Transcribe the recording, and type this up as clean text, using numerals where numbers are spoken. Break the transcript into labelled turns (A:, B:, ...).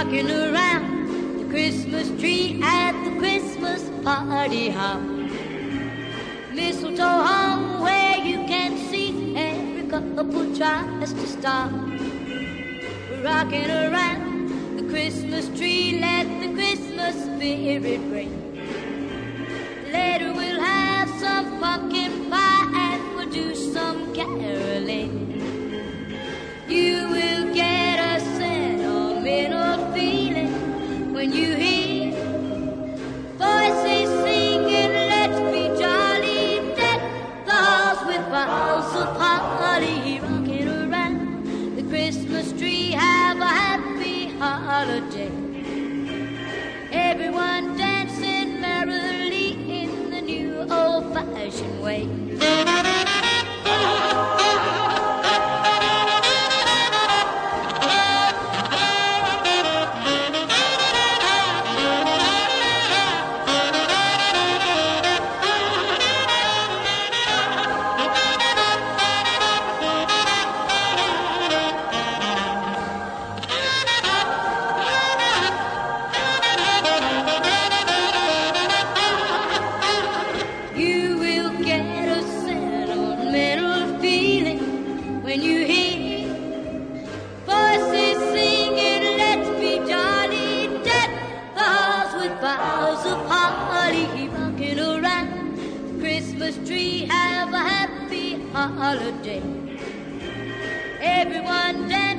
A: rocking around the Christmas tree at the Christmas party hop. Mistletoe hung where you can see every couple tries to stop. Rocking around the Christmas tree, let the Christmas spirit ring. Later we'll have some pumpkin pie and we'll do some caroling. You will get a sentimental feeling when you hear voices singing, let's be jolly, deck the halls with boughs of holly. Rocking around the Christmas tree, have a happy holiday. Everyone dancing merrily in the new old-fashioned way. When you hear voices singing, let's be jolly, deck the halls with boughs of holly. Rocking around the Christmas tree, have a happy holiday. Everyone dance.